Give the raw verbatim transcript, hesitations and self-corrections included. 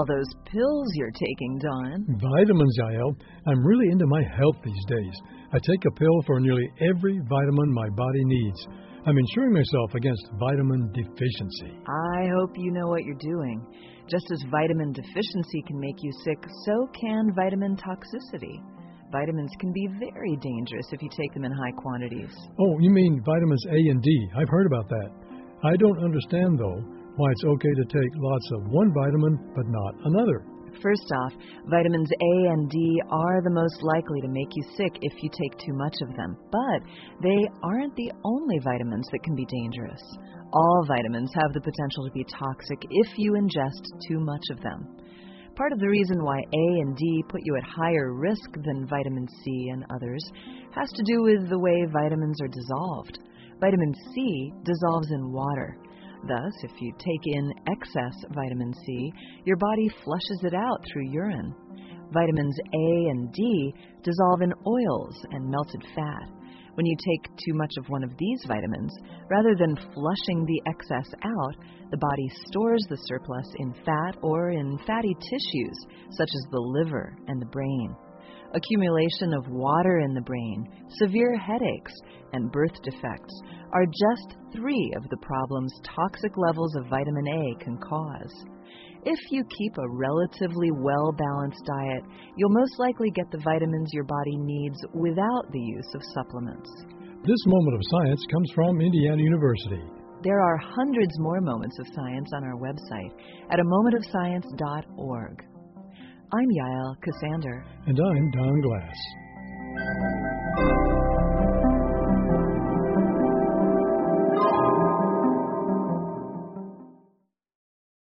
all those pills you're taking, Don? Vitamins, Yael. I'm really into my health these days. I take a pill for nearly every vitamin my body needs. I'm insuring myself against vitamin deficiency. I hope you know what you're doing. Just as vitamin deficiency can make you sick, so can vitamin toxicity. Vitamins can be very dangerous if you take them in high quantities. Oh, you mean vitamins A and D. I've heard about that. I don't understand, though, why it's okay to take lots of one vitamin but not another. First off, vitamins A and D are the most likely to make you sick if you take too much of them, but they aren't the only vitamins that can be dangerous. All vitamins have the potential to be toxic if you ingest too much of them. Part of the reason why A and D put you at higher risk than vitamin C and others has to do with the way vitamins are dissolved. Vitamin C dissolves in water. Thus, if you take in excess vitamin C, your body flushes it out through urine. Vitamins A and D dissolve in oils and melted fat. When you take too much of one of these vitamins, rather than flushing the excess out, the body stores the surplus in fat or in fatty tissues, such as the liver and the brain. Accumulation of water in the brain, severe headaches, and birth defects are just three of the problems toxic levels of vitamin A can cause. If you keep a relatively well-balanced diet, you'll most likely get the vitamins your body needs without the use of supplements. This moment of science comes from Indiana University. There are hundreds more moments of science on our website at a moment of science dot org. I'm Yael Cassander. And I'm Don Glass.